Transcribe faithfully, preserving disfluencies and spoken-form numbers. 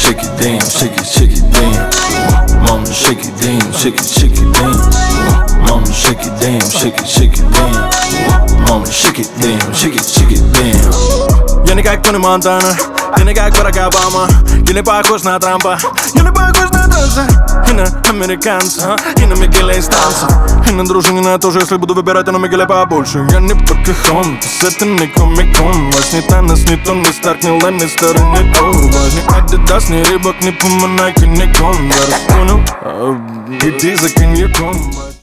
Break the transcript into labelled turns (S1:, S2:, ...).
S1: shake it, damn, shake it, shake it, damn. Mama, shake it, damn, shake it, shake it, damn. Mama, shake it, damn, shake it, shake it, damn. Mama, shake it, damn, shake it, shake it, damn.
S2: Я не как Тони Монтана, ты не как Барак Обама. Я не похож на Трампа, я не похож на танца. И на американца, и на Мигеля из танца. И на дружинина тоже, если буду выбирать, то на Мигеля побольше. Я не Покахонтас, это не Комик-кон. Вас не Танос, не Тони Старк, не Ланнистер, не Торвальд. Не Адидас, не Рибок, не Пума, Найк, не Конверс. Понял? Иди за коньяком.